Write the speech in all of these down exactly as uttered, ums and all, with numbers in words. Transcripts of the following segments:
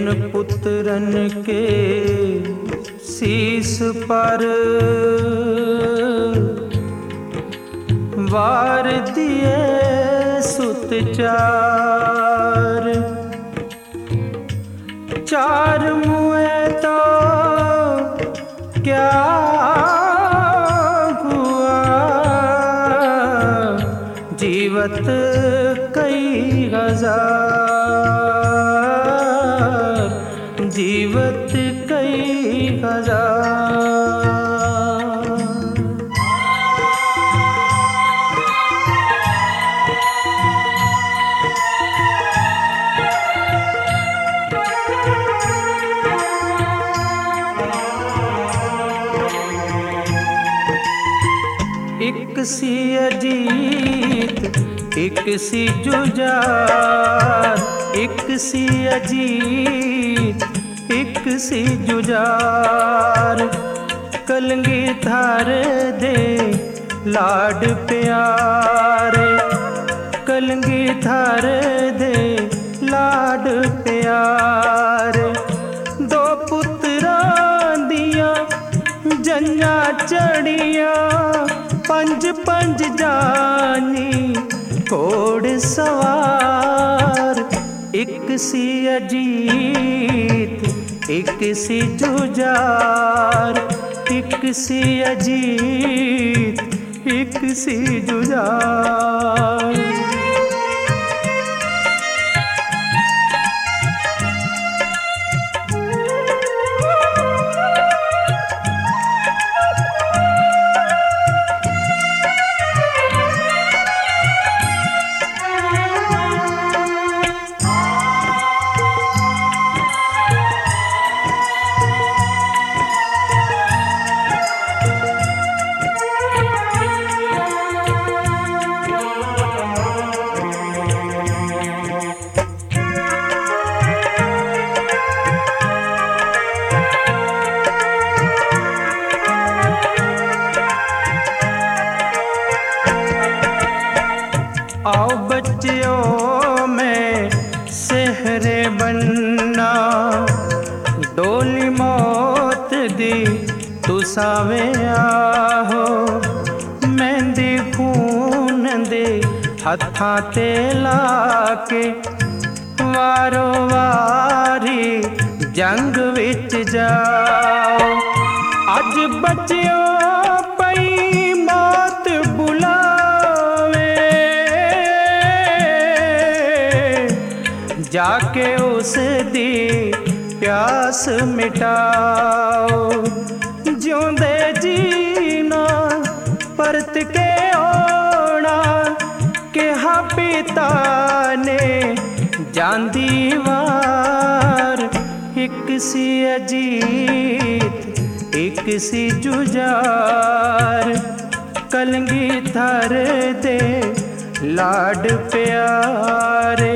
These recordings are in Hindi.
जिन पुत्रन के शीस पर वार दिए सुत चार, चार मुए तो क्या हुआ, जीवत कई हजार, जीवत कई हजार। एक सी अजीत एक सी जुजार, एक सी अजीत एक सी जुजार, कलंगी थार दे लाड प्यारे, कलंगी थार दे लाड प्यारे। दो पुत्रां दियां जन्ना चढ़िया, पंज पंज जानी घोड़ सवार, एक सी अजीत एक सी जुजार, एक सी अजीत एक सी जुजार। आओ बच्चियों में सेहरे बनना, डोली मौत दी तुसावे आहो, मेहंदी खून दे हत्थां ते लाके, वारो वारी जंग विच जाओ। अज बच्चियों पई मौत बुलावे, जाके उस दी प्यास मिटाओ। जिउंदे जीना परत के ओना, कहा पिता ने जांदी वार, एक सी अजीत एक सी जुजार, कलंगी थार दे लाड प्यारे।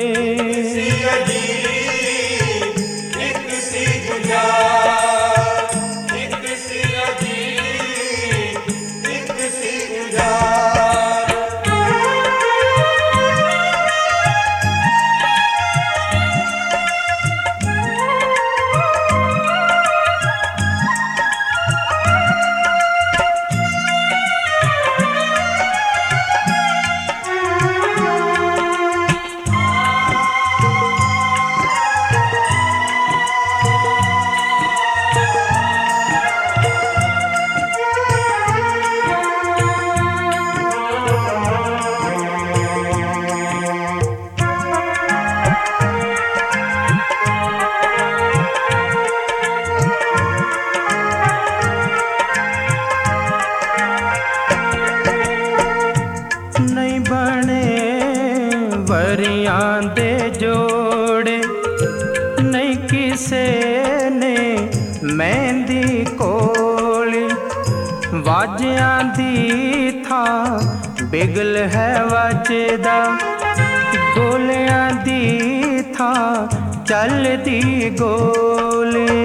वरियां दे जोड़े नहीं किसे ने मेहंदी कोली, वाजियां दी थां बिगल है वजदा, गोलियां दी थां चलदी गोली,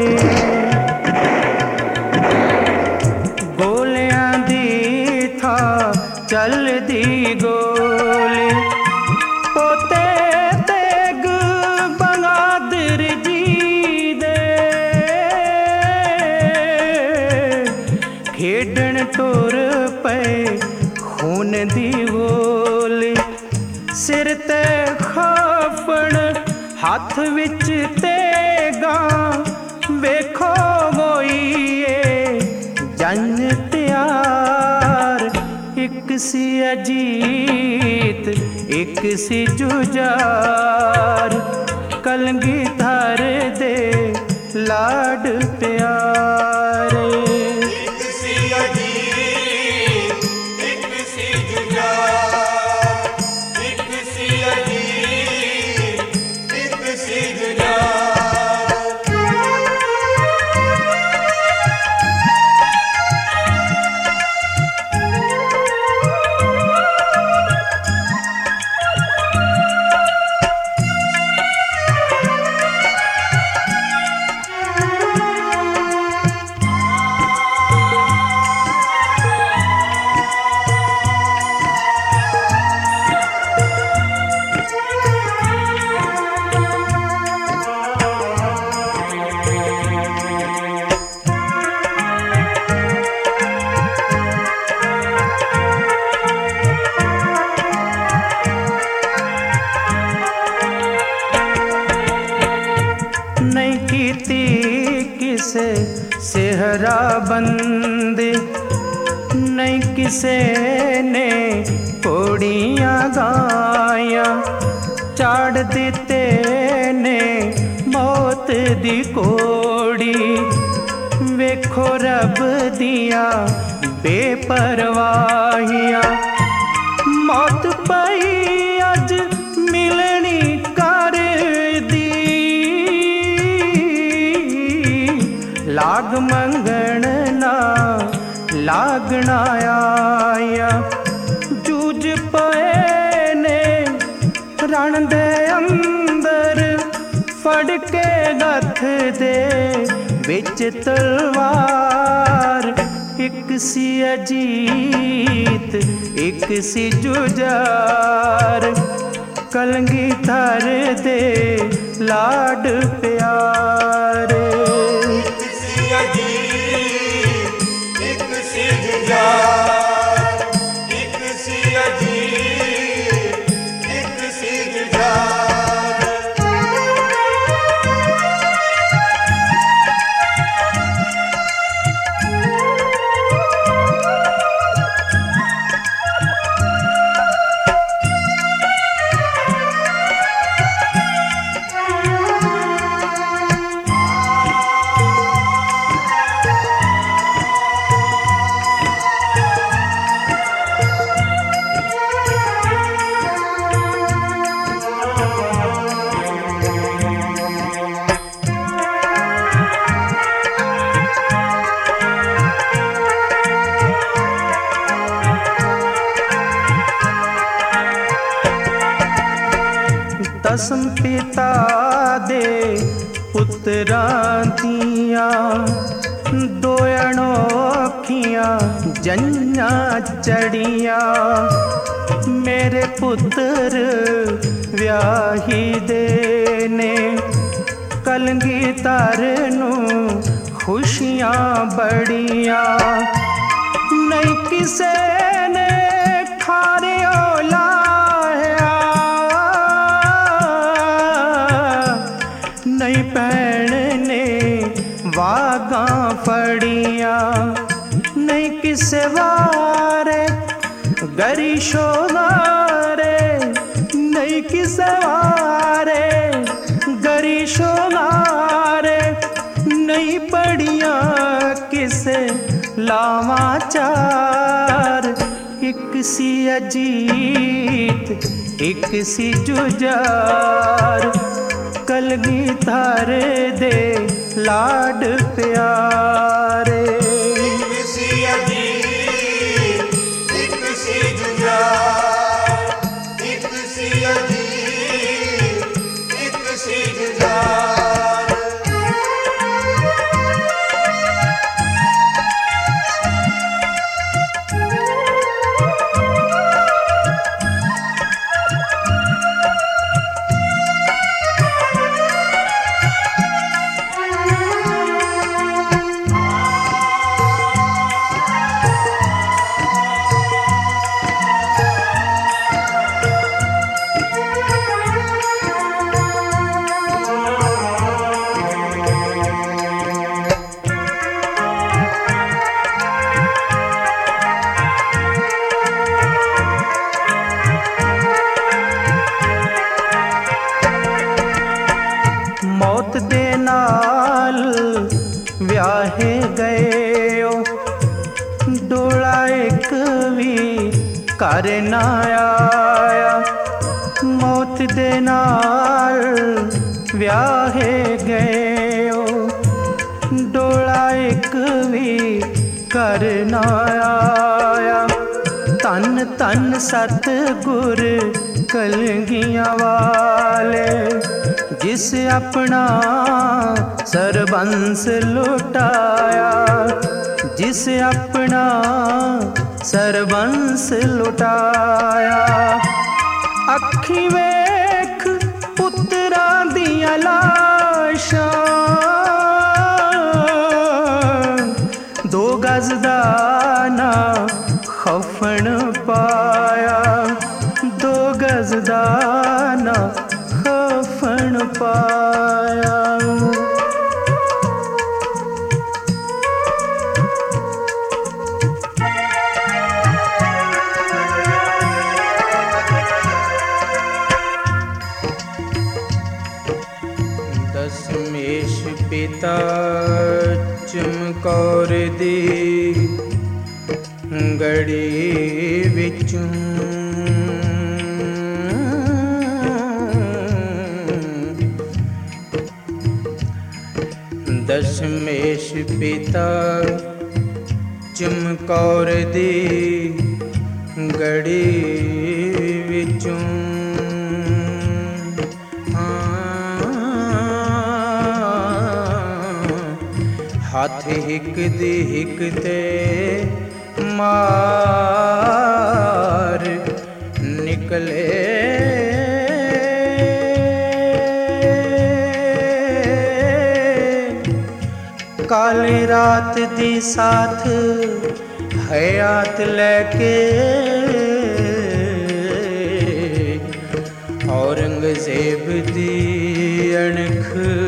गोलियां दी थां चलदी गोली। पोते तेग बहादुर जी सोन दी गोली सिर ते खाफण हाथ विच तेगा वेखो होइए जंज त्यार एक सी अजीत एक सी जुजार कलगीधर दे लाड प्यारे एक सी अजीत एक सी जुजार एक सी अजीत एक सी जुजार नहीं कीती किसे सेहरा बंदी नहीं किसे ने कोड़ियां गाया चाड़ दिते ने मौत दी कोड़ी वेखो रब दिया बेपरवाहियां मौत पई अज मिलनी कर दी लाग मंगण ना लागना आया जूझ पए ने रण दे अंदर फड़ के गथ दे बिच तलवार एक सी अजीत एक सी जुजार कलगीधर दे लाड प्यारे एक सी अजीत एक सी जुजार एक सी अजीत एक सी जुजार दसम पिता दे पुत्रां दियां दो अनोखियां जन्नां चढ़ियां मेरे पुत्र व्याही दे ने कलगीधर नू खुशियां बड़ियां नहीं किसे ने खारियो लाया नहीं भैन ने वागा फड़िया नहीं किसे वारे गरी शोगारे नहीं किसे वारे गरी शोगारे नहीं पड़िया किसे लावा चार एक सी अजीत एक सी जुजार कलगीधर दे लाड प्यारे एक सी अजीत एक सी जुजार एक सी अजीत एक सी जुजार घर ना आया, मौत दे नाल व्याहे गए ओ, डोला एक भी घर ना आया। तन तन सतगुर कलगियां वाले, जिस अपना सरबंस लुटाया, जिस अपना सरबंस लुटाया। अखी वेख पुत्रा दियां लाशां, दो गज दा ना खफन पाया, दो गज दा ना खफन पाया। दशमेश पिता चमकौर दी गड़ी विचों, दशमेश पिता चमकौर दी गड़ी विचों, हाथ हिक दी हिक ते मार निकले, काली रात दी साथ हयात लेके, औरंगजेब दी अणख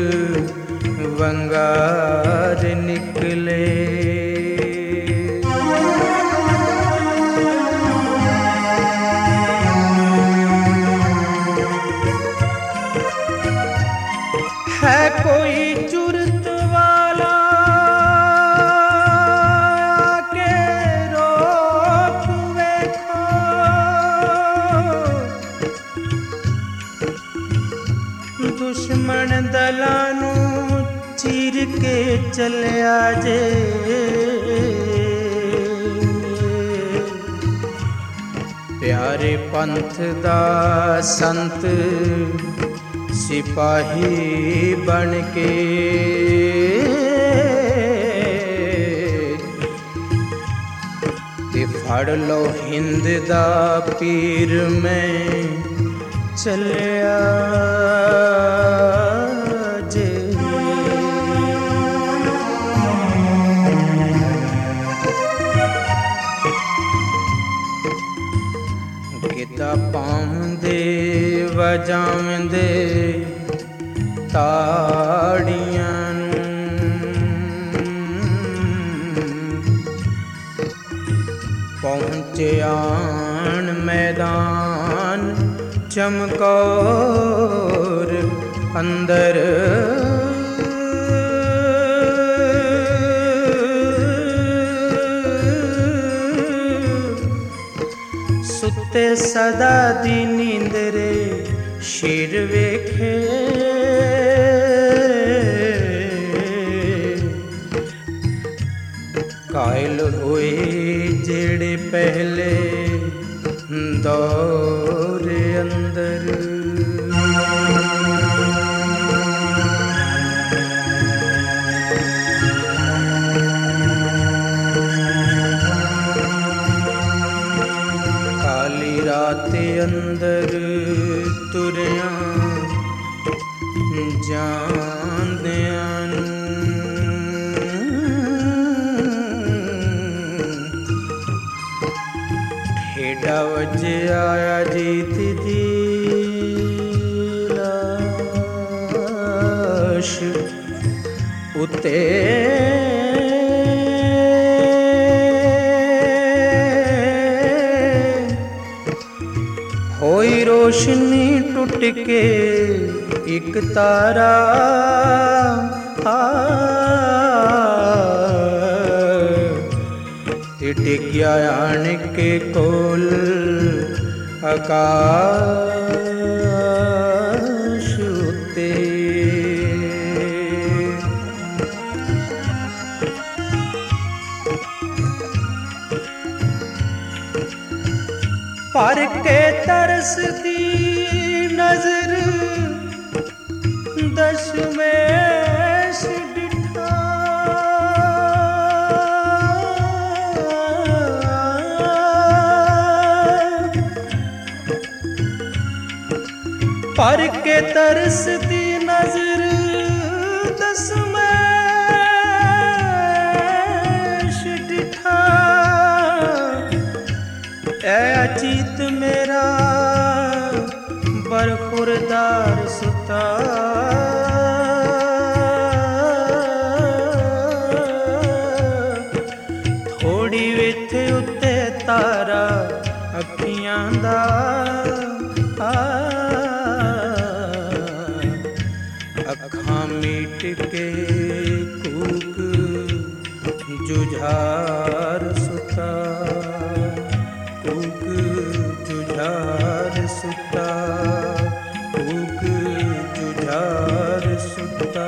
वंगार निकले। है कोई जुर्त वाला के रोक वेखो, दुश्मन दलानू चीर के चलिया जे, प्यारे पंथ दा संत सिपाही बन के, ते फड़ लो हिंद दा पीर में चलिया जे। गिद्दा पाउंदे वजावंदे ताड़ियां पहुँचे आन मैदान चमकौर अंदर, सुते सदा दी नींदरे शेर वेखे, कायल होए जेड़े पहले दौरे अंदर। काली राते अंदर तुरिया जांदियां ठेडा वजे आया जीत दी लाश उते, होई रोशनी टूट के एक तारा, टिकिया आन के कोल आकाश उते पर के तरसती नजर दशमेश डिठा पर के तरसती नजर दशमेश डिठा ऐ अचीत मेरा बरखुरदार सुता थोड़ी विथ उत्ते तारा अखियां दा अखां मीट के कूक जुझार सुता कूक जुझार सुता कूक जुझार सुता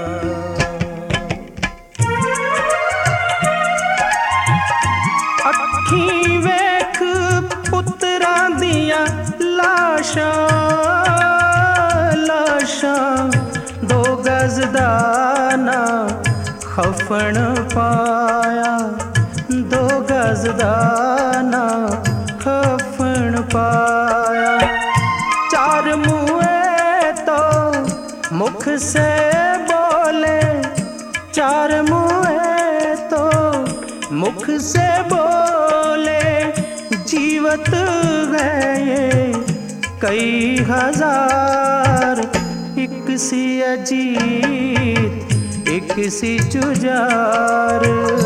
अखी वेख पुत्रां दियां लाशां लाशां दो गज दा ना खफन पाया दो गज दा ना खफन पाया चार मुए तो मुख से बोले चार मुए तो मुख से बोले जीवत गए कई हजार एक सी अजीत एक सी जुजार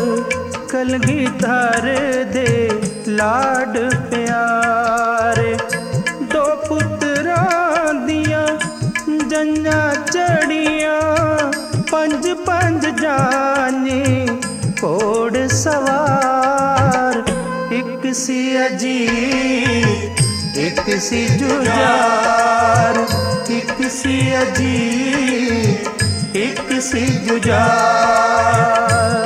कलगीधर दे लाड प्यारे दो पुत्रां दियां जंजां चढ़ियां पंज पंज जाने घोड़ सवार एक सी अजीत एक सी जुजार एक सी अजीत एक सी जुजार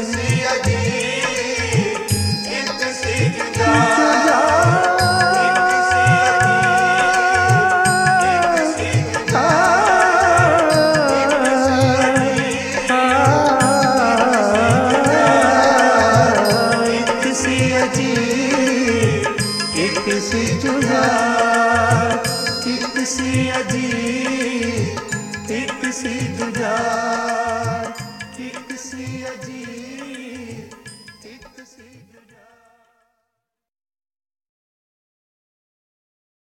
एक सी जुझार एक सी अजीत एक सी जुझार।